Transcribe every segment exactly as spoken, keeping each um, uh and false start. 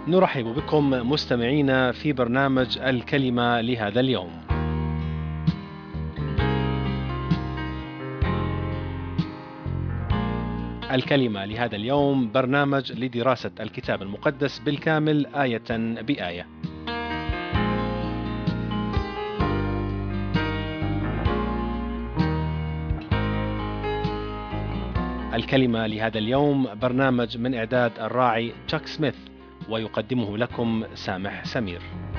نرحب بكم مستمعينا في برنامج الكلمة لهذا اليوم. الكلمة لهذا اليوم برنامج لدراسة الكتاب المقدس بالكامل آية بآية. الكلمة لهذا اليوم برنامج من إعداد الراعي تشاك سميث، ويقدمه لكم سامح سمير.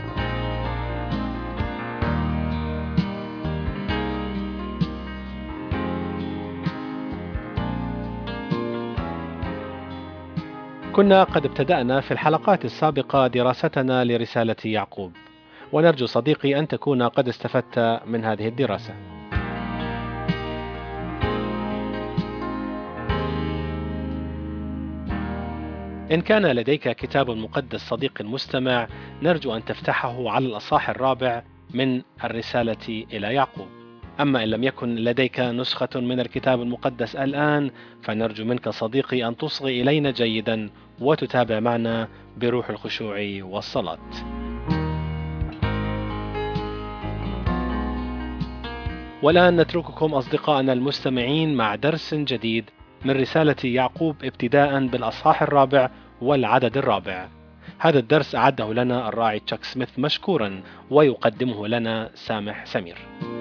كنا قد ابتدأنا في الحلقات السابقة دراستنا لرسالة يعقوب، ونرجو صديقي أن تكون قد استفدت من هذه الدراسة. إن كان لديك كتاب مقدس صديقي المستمع، نرجو أن تفتحه على الأصحاح الرابع من الرسالة إلى يعقوب. أما إن لم يكن لديك نسخة من الكتاب المقدس الآن، فنرجو منك صديقي أن تصغي إلينا جيدا وتتابع معنا بروح الخشوع والصلاة. والآن نترككم أصدقائنا المستمعين مع درس جديد من رسالة يعقوب ابتداء بالأصحاح الرابع والعدد الرابع. هذا الدرس أعده لنا الراعي تشاك سميث مشكورا، ويقدمه لنا سامح سمير.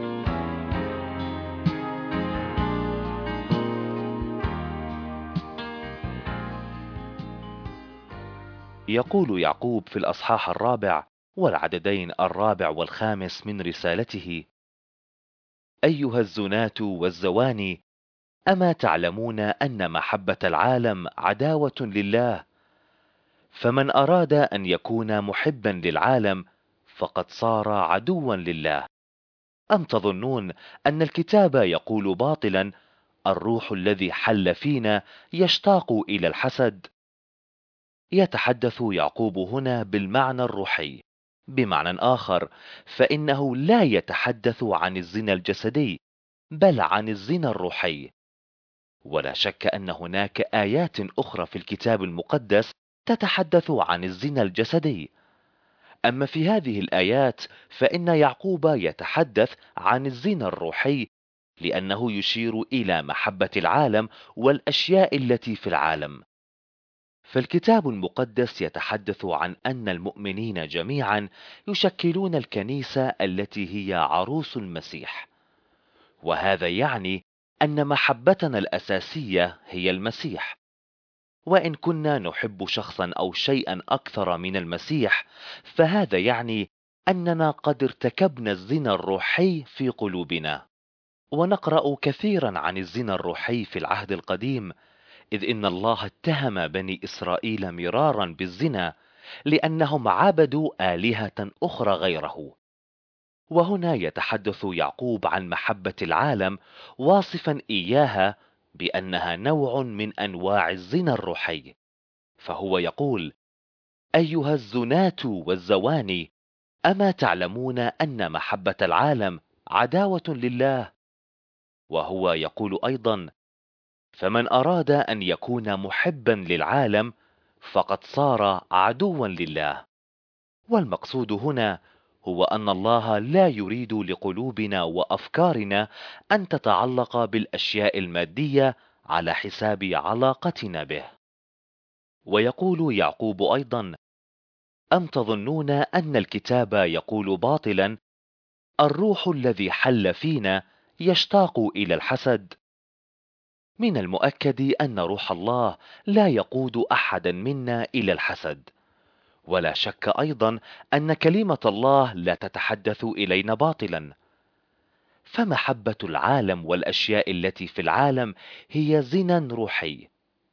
يقول يعقوب في الأصحاح الرابع والعددين الرابع والخامس من رسالته: أيها الزنات والزواني، أما تعلمون أن محبة العالم عداوة لله؟ فمن أراد أن يكون محبا للعالم فقد صار عدوا لله. أم تظنون أن الكتاب يقول باطلا: الروح الذي حل فينا يشتاق إلى الحسد؟ يتحدث يعقوب هنا بالمعنى الروحي. بمعنى آخر، فإنه لا يتحدث عن الزنا الجسدي، بل عن الزنا الروحي. ولا شك أن هناك آيات أخرى في الكتاب المقدس تتحدث عن الزنا الجسدي. أما في هذه الآيات فإن يعقوب يتحدث عن الزنا الروحي، لأنه يشير إلى محبة العالم والأشياء التي في العالم. فالكتاب المقدس يتحدث عن أن المؤمنين جميعا يشكلون الكنيسة التي هي عروس المسيح، وهذا يعني أن محبتنا الأساسية هي المسيح. وإن كنا نحب شخصا أو شيئا أكثر من المسيح، فهذا يعني أننا قد ارتكبنا الزنا الروحي في قلوبنا. ونقرأ كثيرا عن الزنا الروحي في العهد القديم، إذ إن الله اتهم بني إسرائيل مرارا بالزنا لأنهم عبدوا آلهة أخرى غيره. وهنا يتحدث يعقوب عن محبة العالم، واصفا إياها بأنها نوع من أنواع الزنا الروحي. فهو يقول: أيها الزنات والزواني، أما تعلمون أن محبة العالم عداوة لله؟ وهو يقول أيضا: فمن أراد أن يكون محبا للعالم فقد صار عدوا لله. والمقصود هنا هو أن الله لا يريد لقلوبنا وأفكارنا أن تتعلق بالأشياء المادية على حساب علاقتنا به. ويقول يعقوب أيضا: أم تظنون أن الكتاب يقول باطلا: الروح الذي حل فينا يشتاق إلى الحسد؟ من المؤكد أن روح الله لا يقود أحدا منا إلى الحسد. ولا شك أيضا أن كلمة الله لا تتحدث إلينا باطلا. فمحبة العالم والأشياء التي في العالم هي زنا روحي.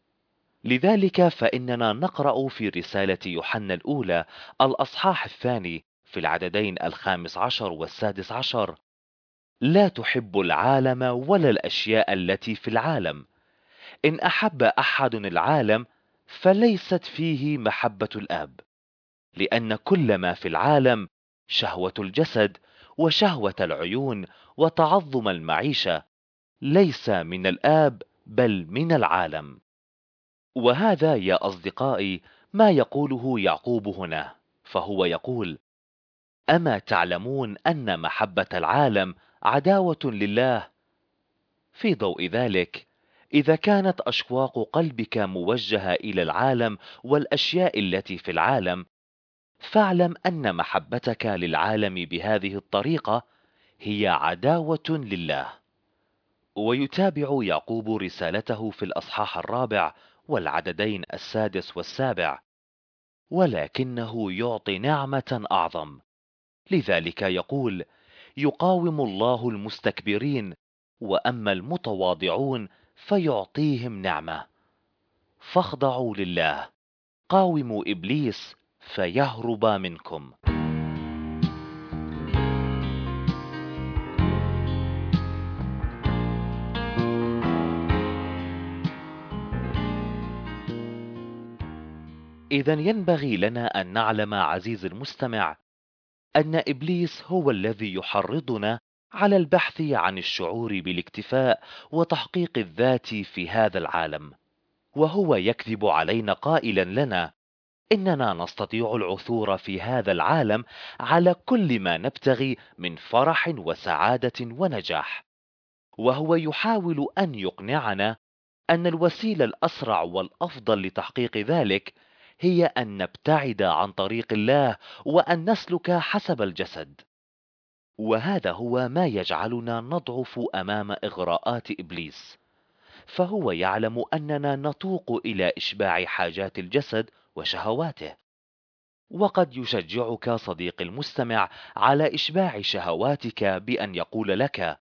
لذلك فإننا نقرأ في رسالة يوحنا الأولى الأصحاح الثاني في العددين الخامس عشر والسادس عشر: لا تحب العالم ولا الأشياء التي في العالم. إن أحب أحد العالم فليست فيه محبة الآب، لأن كل ما في العالم، شهوة الجسد وشهوة العيون وتعظم المعيشة، ليس من الآب بل من العالم. وهذا يا أصدقائي ما يقوله يعقوب هنا، فهو يقول: أما تعلمون أن محبة العالم عداوة لله؟ في ضوء ذلك، إذا كانت أشواق قلبك موجهة إلى العالم والأشياء التي في العالم، فاعلم أن محبتك للعالم بهذه الطريقة هي عداوة لله. ويتابع يعقوب رسالته في الأصحاح الرابع والعددين السادس والسابع: ولكنه يعطي نعمة أعظم. لذلك يقول: يقاوم الله المستكبرين، وأما المتواضعون فيعطيهم نعمة. فاخضعوا لله، قاوموا إبليس فيهرب منكم. إذن ينبغي لنا أن نعلم عزيزي المستمع أن إبليس هو الذي يحرضنا على البحث عن الشعور بالاكتفاء وتحقيق الذات في هذا العالم، وهو يكذب علينا قائلا لنا إننا نستطيع العثور في هذا العالم على كل ما نبتغي من فرح وسعادة ونجاح، وهو يحاول أن يقنعنا أن الوسيلة الأسرع والأفضل لتحقيق ذلك هي أن نبتعد عن طريق الله وأن نسلك حسب الجسد. وهذا هو ما يجعلنا نضعف أمام إغراءات إبليس، فهو يعلم أننا نتوق إلى إشباع حاجات الجسد وشهواته. وقد يشجعك صديقي المستمع على إشباع شهواتك بأن يقول لك: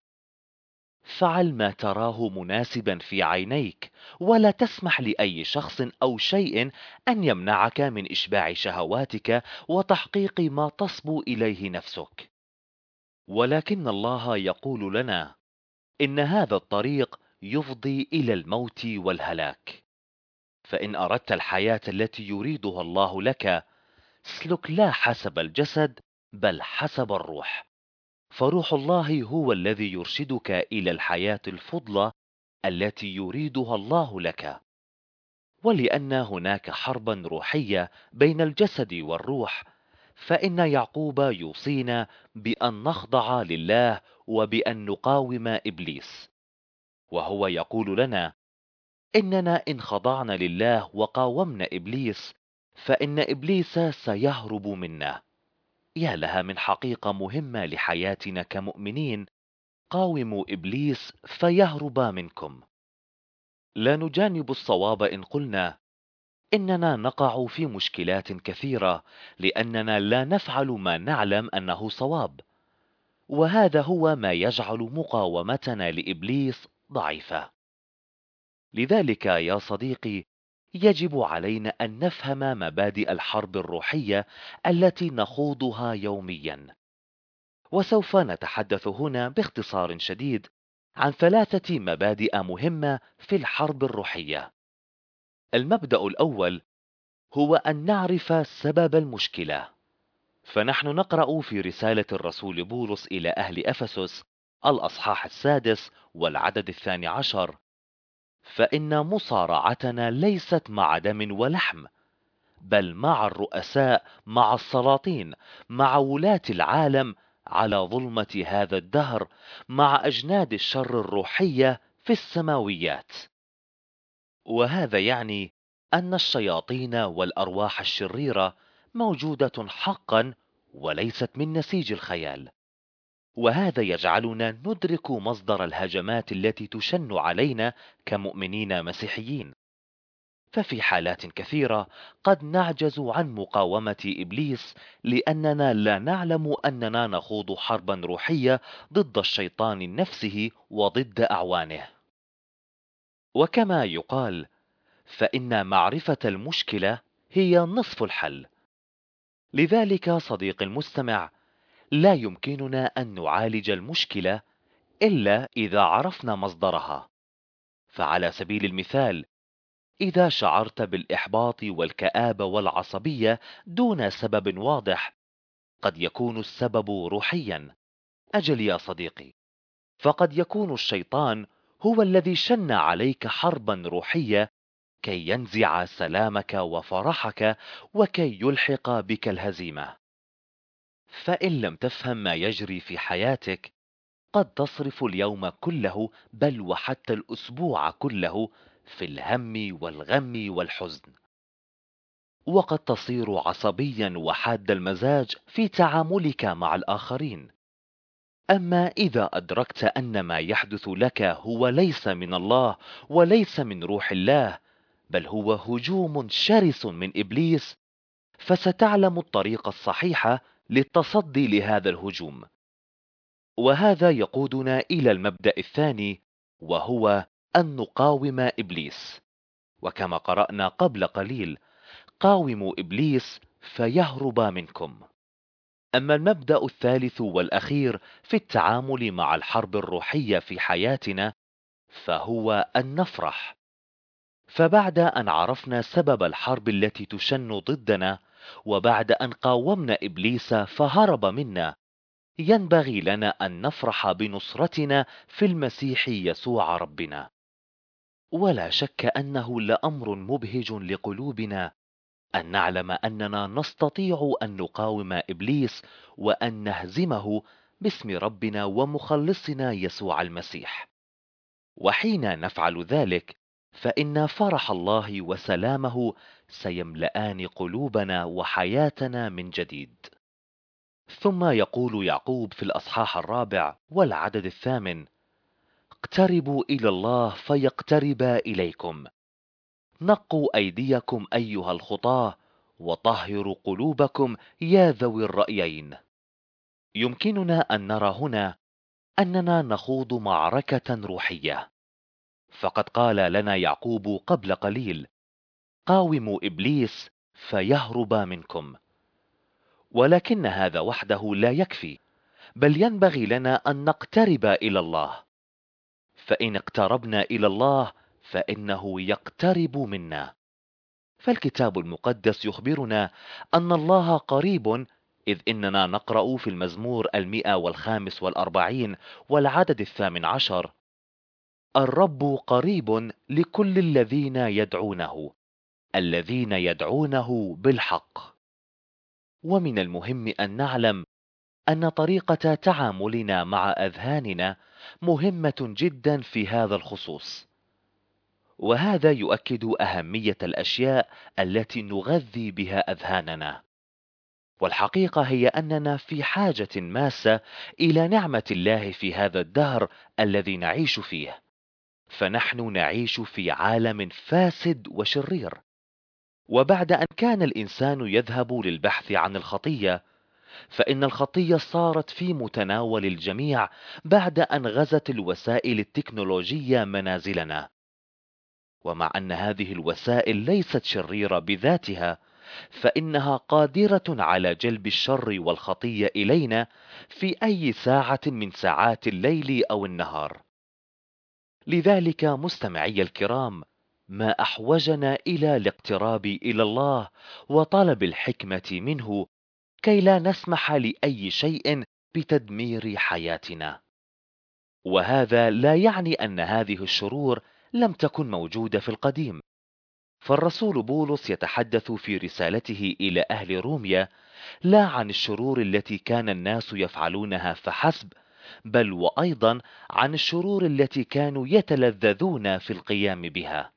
فعل ما تراه مناسبا في عينيك، ولا تسمح لأي شخص أو شيء أن يمنعك من إشباع شهواتك وتحقيق ما تصبو إليه نفسك. ولكن الله يقول لنا إن هذا الطريق يفضي إلى الموت والهلاك. فإن أردت الحياة التي يريدها الله لك، اسلك لا حسب الجسد بل حسب الروح، فروح الله هو الذي يرشدك إلى الحياة الفضلى التي يريدها الله لك. ولأن هناك حربا روحية بين الجسد والروح، فإن يعقوب يوصينا بأن نخضع لله وبأن نقاوم إبليس، وهو يقول لنا إننا إن خضعنا لله وقاومنا إبليس فإن إبليس سيهرب منا. يا لها من حقيقة مهمة لحياتنا كمؤمنين: قاوموا إبليس فيهرب منكم. لا نجانب الصواب إن قلنا إننا نقع في مشكلات كثيرة لأننا لا نفعل ما نعلم أنه صواب، وهذا هو ما يجعل مقاومتنا لإبليس ضعيفة. لذلك يا صديقي، يجب علينا أن نفهم مبادئ الحرب الروحية التي نخوضها يوميا. وسوف نتحدث هنا باختصار شديد عن ثلاثة مبادئ مهمة في الحرب الروحية. المبدأ الأول هو أن نعرف سبب المشكلة. فنحن نقرأ في رسالة الرسول بولس إلى أهل أفسس الأصحاح السادس والعدد الثاني عشر: فإن مصارعتنا ليست مع دم ولحم، بل مع الرؤساء، مع السلاطين، مع ولاة العالم على ظلمة هذا الدهر، مع أجناد الشر الروحية في السماويات. وهذا يعني أن الشياطين والأرواح الشريرة موجودة حقا وليست من نسيج الخيال. وهذا يجعلنا ندرك مصدر الهجمات التي تشن علينا كمؤمنين مسيحيين. ففي حالات كثيرة قد نعجز عن مقاومة إبليس لأننا لا نعلم أننا نخوض حربا روحية ضد الشيطان نفسه وضد أعوانه. وكما يقال: فإن معرفة المشكلة هي نصف الحل. لذلك صديقي المستمع، لا يمكننا أن نعالج المشكلة إلا إذا عرفنا مصدرها. فعلى سبيل المثال، إذا شعرت بالإحباط والكآبة والعصبية دون سبب واضح، قد يكون السبب روحيا. أجل يا صديقي، فقد يكون الشيطان هو الذي شن عليك حربا روحية كي ينزع سلامك وفرحك وكي يلحق بك الهزيمة. فإن لم تفهم ما يجري في حياتك، قد تصرف اليوم كله بل وحتى الأسبوع كله في الهم والغم والحزن، وقد تصير عصبيا وحاد المزاج في تعاملك مع الآخرين. أما إذا أدركت أن ما يحدث لك هو ليس من الله وليس من روح الله، بل هو هجوم شرس من إبليس، فستعلم الطريق الصحيحة للتصدي لهذا الهجوم. وهذا يقودنا إلى المبدأ الثاني، وهو أن نقاوم إبليس. وكما قرأنا قبل قليل: قاوموا إبليس فيهرب منكم. أما المبدأ الثالث والأخير في التعامل مع الحرب الروحية في حياتنا، فهو أن نفرح. فبعد أن عرفنا سبب الحرب التي تشن ضدنا، وبعد أن قاومنا إبليس فهرب منا، ينبغي لنا أن نفرح بنصرتنا في المسيح يسوع ربنا. ولا شك أنه لأمر مبهج لقلوبنا أن نعلم أننا نستطيع أن نقاوم إبليس وأن نهزمه باسم ربنا ومخلصنا يسوع المسيح. وحين نفعل ذلك، فإن فرح الله وسلامه سيملآن قلوبنا وحياتنا من جديد. ثم يقول يعقوب في الأصحاح الرابع والعدد الثامن: اقتربوا إلى الله فيقترب إليكم، نقوا أيديكم أيها الخطاة، وطهروا قلوبكم يا ذوي الرأيين. يمكننا أن نرى هنا أننا نخوض معركة روحية، فقد قال لنا يعقوب قبل قليل: قاوموا إبليس فيهرب منكم. ولكن هذا وحده لا يكفي، بل ينبغي لنا أن نقترب إلى الله، فإن اقتربنا إلى الله فإنه يقترب منا. فالكتاب المقدس يخبرنا أن الله قريب، إذ إننا نقرأ في المزمور المئة والخامس والأربعين والعدد الثامن عشر: الرب قريب لكل الذين يدعونه، الذين يدعونه بالحق. ومن المهم أن نعلم أن طريقة تعاملنا مع أذهاننا مهمة جدا في هذا الخصوص، وهذا يؤكد أهمية الأشياء التي نغذي بها أذهاننا. والحقيقة هي أننا في حاجة ماسة إلى نعمة الله في هذا الدهر الذي نعيش فيه، فنحن نعيش في عالم فاسد وشرير. وبعد أن كان الإنسان يذهب للبحث عن الخطية، فإن الخطية صارت في متناول الجميع بعد أن غزت الوسائل التكنولوجية منازلنا. ومع أن هذه الوسائل ليست شريرة بذاتها، فإنها قادرة على جلب الشر والخطية إلينا في أي ساعة من ساعات الليل أو النهار. لذلك مستمعي الكرام، ما أحوجنا إلى الاقتراب إلى الله وطلب الحكمة منه، كي لا نسمح لأي شيء بتدمير حياتنا. وهذا لا يعني أن هذه الشرور لم تكن موجودة في القديم، فالرسول بولس يتحدث في رسالته إلى أهل روميا لا عن الشرور التي كان الناس يفعلونها فحسب، بل وأيضا عن الشرور التي كانوا يتلذذون في القيام بها.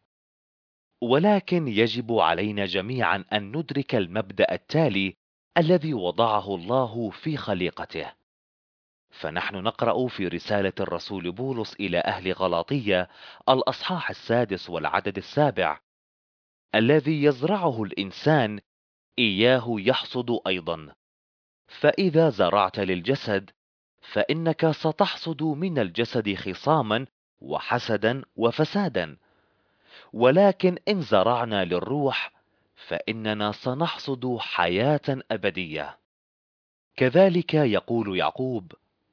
ولكن يجب علينا جميعا أن ندرك المبدأ التالي الذي وضعه الله في خليقته. فنحن نقرأ في رسالة الرسول بولس إلى أهل غلاطية الأصحاح السادس والعدد السابع: الذي يزرعه الإنسان إياه يحصد أيضا، فإذا زرعت للجسد فإنك ستحصد من الجسد خصاما وحسدا وفسادا، ولكن إن زرعنا للروح فإننا سنحصد حياة أبدية. كذلك يقول يعقوب: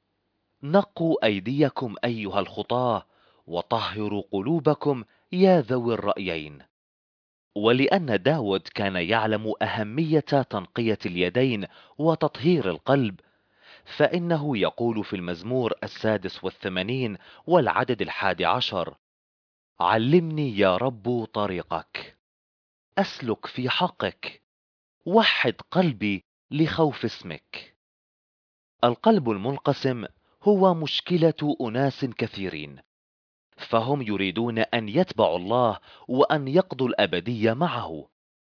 نقوا أيديكم أيها الخطاة، وطهروا قلوبكم يا ذوي الرأيين. ولأن داود كان يعلم أهمية تنقية اليدين وتطهير القلب، فإنه يقول في المزمور السادس والثمانين والعدد الحادي عشر: علمني يا رب طريقك، أسلك في حقك، وحد قلبي لخوف اسمك. القلب المنقسم هو مشكلة أناس كثيرين، فهم يريدون أن يتبعوا الله وأن يقضوا الأبدية معه،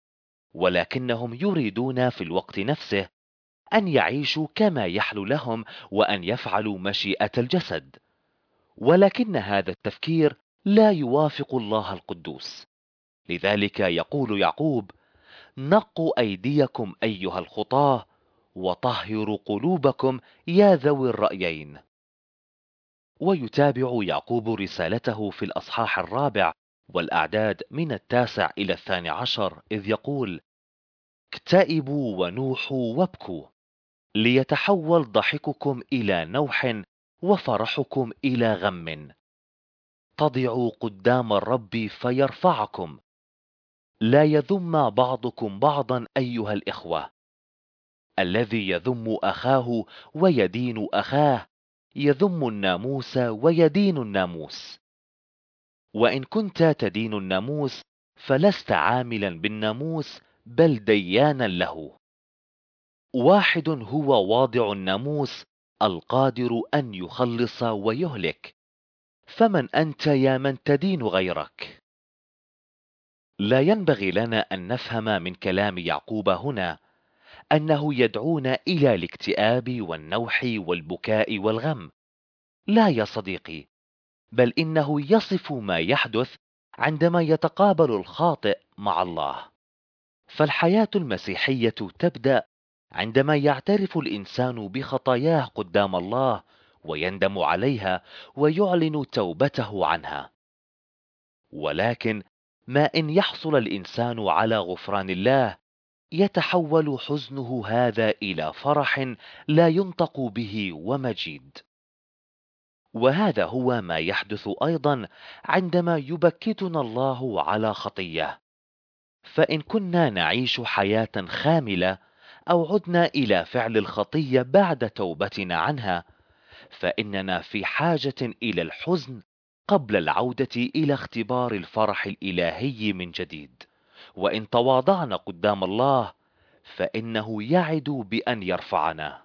ولكنهم يريدون في الوقت نفسه أن يعيشوا كما يحلو لهم وأن يفعلوا مشيئة الجسد. ولكن هذا التفكير لا يوافق الله القدوس. لذلك يقول يعقوب: نقوا أيديكم أيها الخطاة، وطهروا قلوبكم يا ذوي الرأيين. ويتابع يعقوب رسالته في الأصحاح الرابع والأعداد من التاسع إلى الثاني عشر إذ يقول: اكتئبوا ونوحوا وابكوا، ليتحول ضحككم إلى نوح وفرحكم إلى غم. تضعوا قدام الرب فيرفعكم، لا يذم بعضكم بعضا أيها الإخوة. الذي يذم أخاه ويدين أخاه يذم الناموس ويدين الناموس. وإن كنت تدين الناموس فلست عاملا بالناموس بل ديانا له. واحد هو واضع الناموس القادر أن يخلص ويهلك، فمن أنت يا من تدين غيرك؟ لا ينبغي لنا أن نفهم من كلام يعقوب هنا أنه يدعونا إلى الاكتئاب والنوح والبكاء والغم. لا يا صديقي، بل إنه يصف ما يحدث عندما يتقابل الخاطئ مع الله. فالحياة المسيحية تبدأ عندما يعترف الإنسان بخطاياه قدام الله ويندم عليها ويعلن توبته عنها. ولكن ما إن يحصل الإنسان على غفران الله، يتحول حزنه هذا إلى فرح لا ينطق به ومجيد. وهذا هو ما يحدث أيضا عندما يبكتنا الله على خطية. فإن كنا نعيش حياة خاملة أو عدنا إلى فعل الخطية بعد توبتنا عنها، فإننا في حاجة إلى الحزن قبل العودة إلى اختبار الفرح الإلهي من جديد. وإن تواضعنا قدام الله فإنه يعد بأن يرفعنا.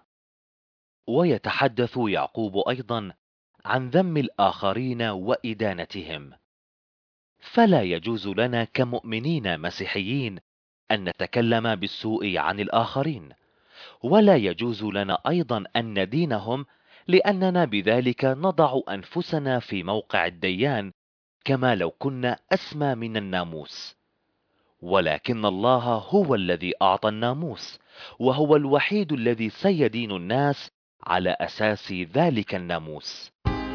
ويتحدث يعقوب أيضا عن ذم الآخرين وإدانتهم. فلا يجوز لنا كمؤمنين مسيحيين أن نتكلم بالسوء عن الآخرين، ولا يجوز لنا أيضا أن ندينهم، لأننا بذلك نضع أنفسنا في موقع الديان كما لو كنا أسمى من الناموس. ولكن الله هو الذي أعطى الناموس، وهو الوحيد الذي سيدين الناس على أساس ذلك الناموس.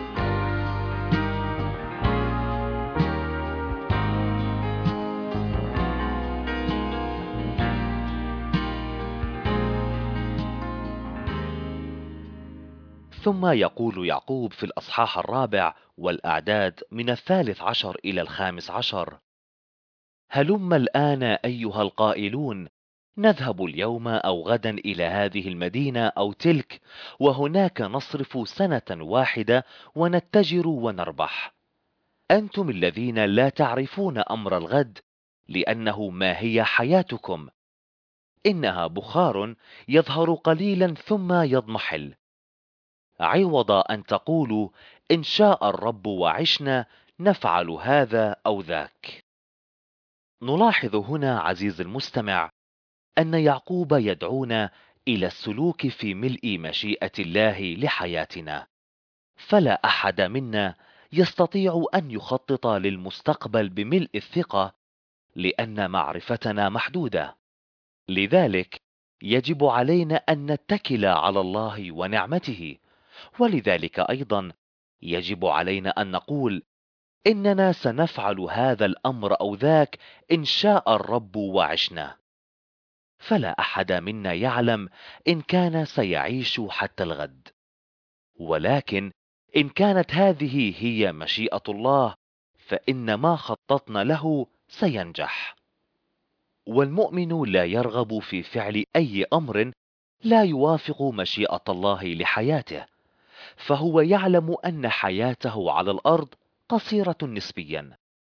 ثم يقول يعقوب في الأصحاح الرابع والأعداد من الثالث عشر إلى الخامس عشر: هلم الآن أيها القائلون، نذهب اليوم أو غدا إلى هذه المدينة أو تلك، وهناك نصرف سنة واحدة ونتجر ونربح. أنتم الذين لا تعرفون أمر الغد، لأنه ما هي حياتكم؟ إنها بخار يظهر قليلا ثم يضمحل. عوض أن تقولوا إن شاء الرب وعشنا نفعل هذا أو ذاك. نلاحظ هنا عزيز المستمع أن يعقوب يدعونا إلى السلوك في ملء مشيئة الله لحياتنا. فلا أحد منا يستطيع أن يخطط للمستقبل بملء الثقة، لأن معرفتنا محدودة. لذلك يجب علينا أن نتكل على الله ونعمته. ولذلك أيضا يجب علينا أن نقول إننا سنفعل هذا الأمر أو ذاك إن شاء الرب وعشنا. فلا أحد منا يعلم إن كان سيعيش حتى الغد، ولكن إن كانت هذه هي مشيئة الله فإن ما خططنا له سينجح. والمؤمن لا يرغب في فعل أي أمر لا يوافق مشيئة الله لحياته، فهو يعلم أن حياته على الأرض قصيرة نسبيا،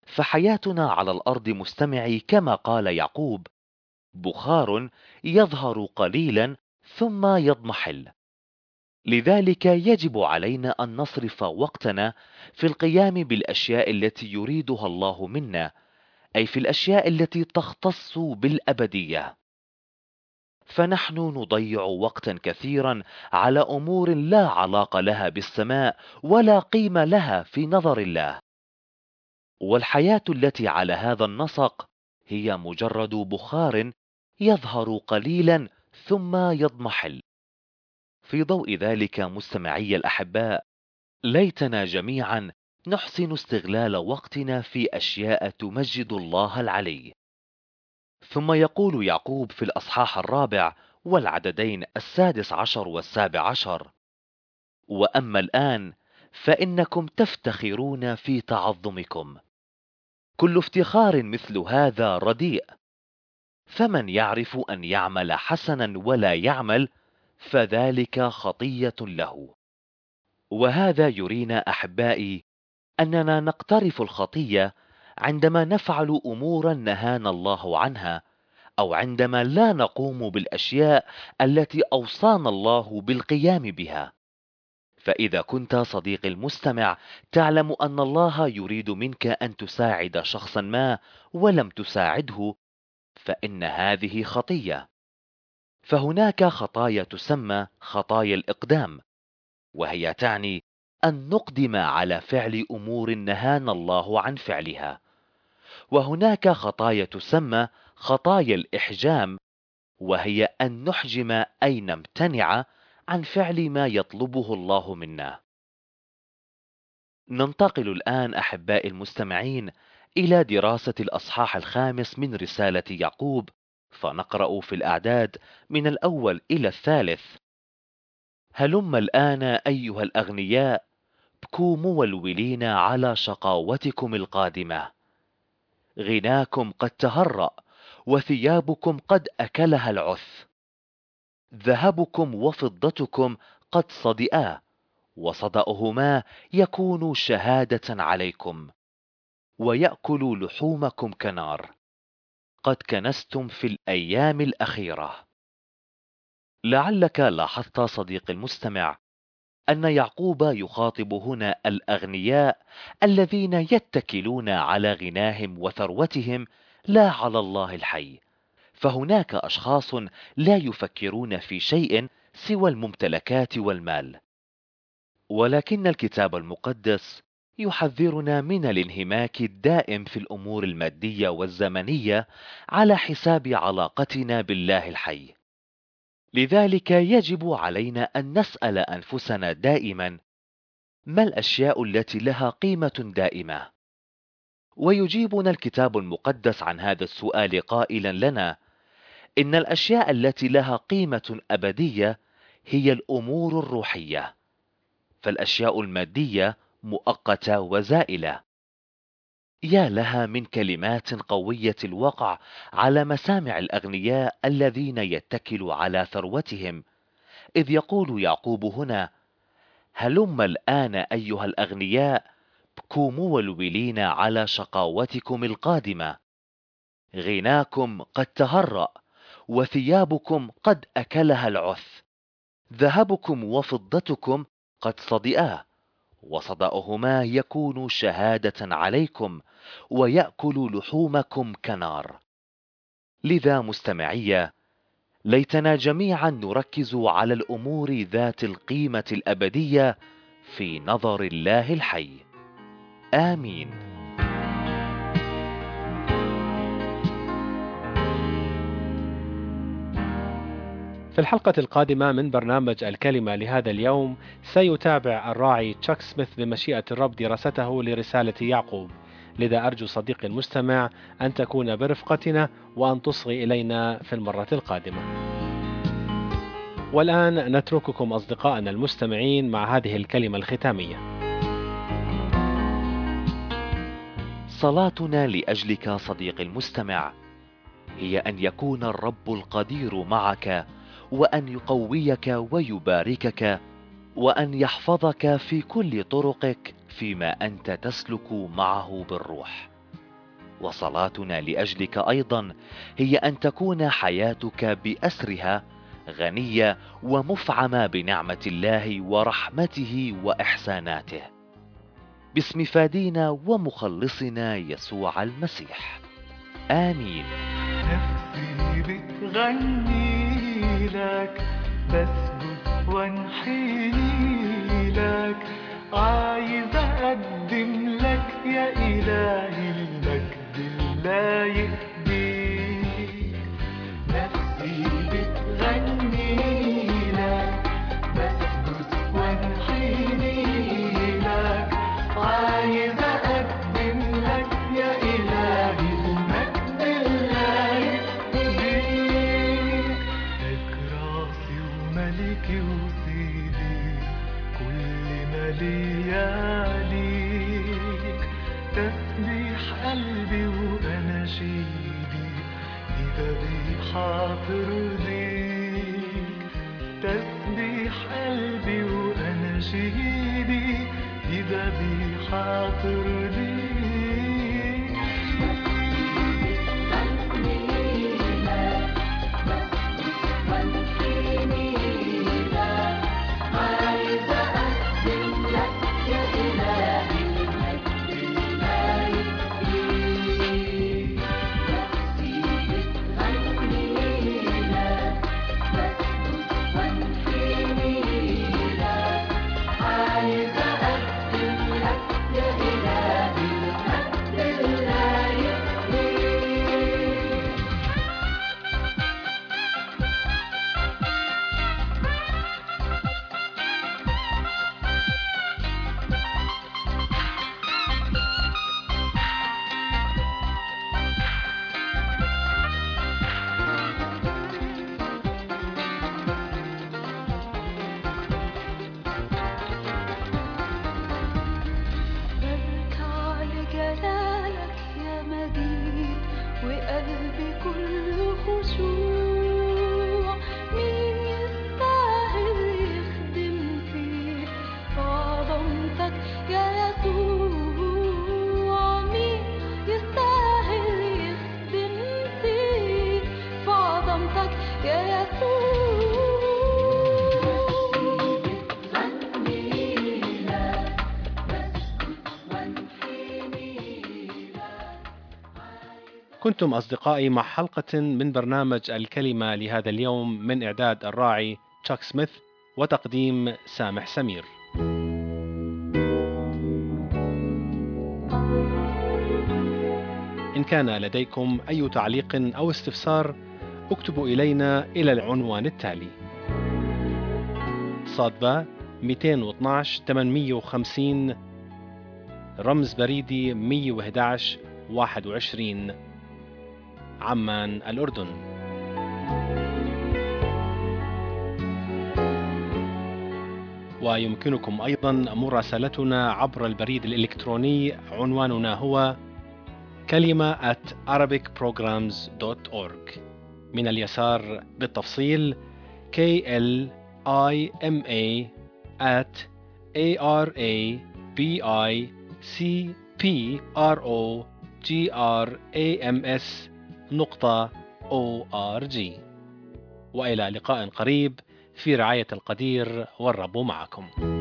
فحياتنا على الأرض مستمعي كما قال يعقوب بخار يظهر قليلا ثم يضمحل. لذلك يجب علينا أن نصرف وقتنا في القيام بالأشياء التي يريدها الله منا، أي في الأشياء التي تختص بالأبدية. فنحن نضيع وقتا كثيرا على أمور لا علاقة لها بالسماء ولا قيمة لها في نظر الله. والحياة التي على هذا النسق هي مجرد بخار يظهر قليلا ثم يضمحل. في ضوء ذلك مستمعي الأحباء، ليتنا جميعا نحسن استغلال وقتنا في أشياء تمجد الله العلي. ثم يقول يعقوب في الأصحاح الرابع والعددين السادس عشر والسابع عشر: وأما الآن فإنكم تفتخرون في تعظمكم. كل افتخار مثل هذا رديء، فمن يعرف أن يعمل حسنا ولا يعمل فذلك خطية له. وهذا يرينا أحبائي أننا نقترف الخطية عندما نفعل أمورا نهانا الله عنها، أو عندما لا نقوم بالأشياء التي أوصانا الله بالقيام بها. فإذا كنت صديقي المستمع تعلم أن الله يريد منك أن تساعد شخصا ما ولم تساعده، فإن هذه خطية. فهناك خطايا تسمى خطايا الإقدام، وهي تعني أن نقدم على فعل أمور نهانا الله عن فعلها. وهناك خطايا تسمى خطايا الإحجام، وهي أن نحجم أي نمتنع عن فعل ما يطلبه الله منا. ننتقل الآن أحبائي المستمعين إلى دراسة الأصحاح الخامس من رسالة يعقوب، فنقرأ في الأعداد من الأول إلى الثالث: هلم الآن أيها الأغنياء، ابكوا مولولين على شقاوتكم القادمة. غناكم قد تهرأ وثيابكم قد أكلها العث. ذهبكم وفضتكم قد صدئا، وصدأهما يكون شهادة عليكم، ويأكل لحومكم كنار. قد كنستم في الأيام الأخيرة. لعلك لاحظت صديقي المستمع أن يعقوب يخاطب هنا الأغنياء الذين يتكلون على غناهم وثروتهم لا على الله الحي. فهناك أشخاص لا يفكرون في شيء سوى الممتلكات والمال. ولكن الكتاب المقدس يحذرنا من الانهماك الدائم في الأمور المادية والزمنية على حساب علاقتنا بالله الحي. لذلك يجب علينا أن نسأل أنفسنا دائما: ما الأشياء التي لها قيمة دائمة؟ ويجيبنا الكتاب المقدس عن هذا السؤال قائلا لنا: إن الأشياء التي لها قيمة أبدية هي الأمور الروحية، فالأشياء المادية مؤقتة وزائلة. يا لها من كلمات قوية الوقع على مسامع الأغنياء الذين يتكلوا على ثروتهم، إذ يقول يعقوب هنا: هلم الآن أيها الأغنياء، ابكوا مولولين على شقاوتكم القادمة. غناكم قد تهرأ وثيابكم قد أكلها العث. ذهبكم وفضتكم قد صدئا، وصدأهما يكون شهادة عليكم، ويأكل لحومكم كنار. لذا مستمعية، ليتنا جميعا نركز على الأمور ذات القيمة الأبدية في نظر الله الحي. آمين. في الحلقة القادمة من برنامج الكلمة لهذا اليوم سيتابع الراعي تشاك سميث بمشيئة الرب دراسته لرسالة يعقوب. لذا أرجو صديقي المستمع أن تكون برفقتنا وأن تصغي إلينا في المرة القادمة. والآن نترككم أصدقائنا المستمعين مع هذه الكلمة الختامية. صلاتنا لأجلك صديقي المستمع هي أن يكون الرب القدير معك، وأن يقويك ويباركك، وأن يحفظك في كل طرقك فيما أنت تسلك معه بالروح. وصلاتنا لأجلك أيضا هي أن تكون حياتك بأسرها غنية ومفعمة بنعمة الله ورحمته وإحساناته، باسم فادينا ومخلصنا يسوع المسيح. آمين. نفسي بتغني لك، بسجد وانحني لك، عايز أقدم لك يا إلهي المجد اللايق بيك. نفسي بتغني لك، بسجد وانحني لك، عايز أقدم لك يا إلهي المجد اللايق بيك. لك راسي وملكي وسيدي، كل ما ليا ليك، تسبيح قلبي وأناشيدي دي ذبيحة ترضيك. تسبيح قلبي وأناشيدي دي ذبيحة ترضيك. كنتم أصدقائي مع حلقة من برنامج الكلمة لهذا اليوم، من إعداد الراعي تشاك سميث وتقديم سامح سمير. إن كان لديكم أي تعليق أو استفسار اكتبوا إلينا إلى العنوان التالي: صادبة مئتين واثناشر ثمانمئة وخمسين، رمز بريدي مئة وأحد عشر واحد وعشرين، عمان الأردن. ويمكنكم أيضا مراسلتنا عبر البريد الإلكتروني، عنواننا هو كلمة at arabic programs dot org. من اليسار بالتفصيل K L I M A at A R A B I C P R O G R A M S نقطة أو آر جي. وإلى لقاء قريب في رعاية القدير، والرب معكم.